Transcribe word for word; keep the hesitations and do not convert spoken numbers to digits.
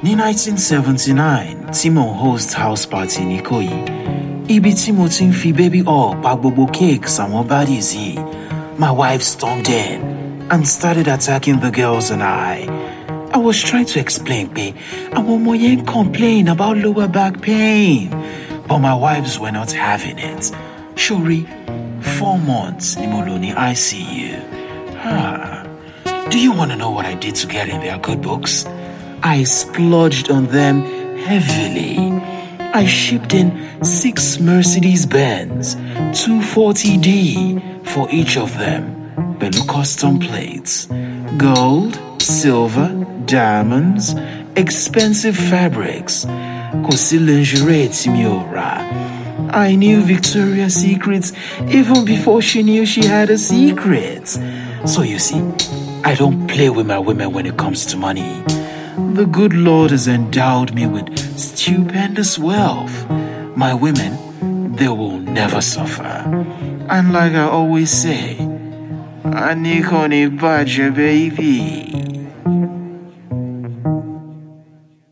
Ní nineteen seventy-nine, tí mò ń host house party ní Ìkòyí, ibi tí mo ti ń fi baby up pa gbogbo cakes àwọn baddies yìí, my wife stormed in and started attacking the girls and I. I was trying to explain pé àwọn ọmọ yẹn complain about lower back pain, but my wives were not having it. Shori, four months ni mo lò ní I C U. Ah. Do you want to know what I did to get in their good books? I splurged on them heavily. I shipped in six Mercedes-Benz two forty D for each of them. Pẹ̀lú custom plates, gold, silver, diamonds, expensive fabrics. Kò sí lingerie tí mi ò rà. I knew Victoria's Secrets even before she knew she had a secret. So you see, I don't play with my women when it comes to money. The good Lord has endowed me with stupendous wealth. My women, they will never suffer. And like I always say, Anikoni Baja, baby.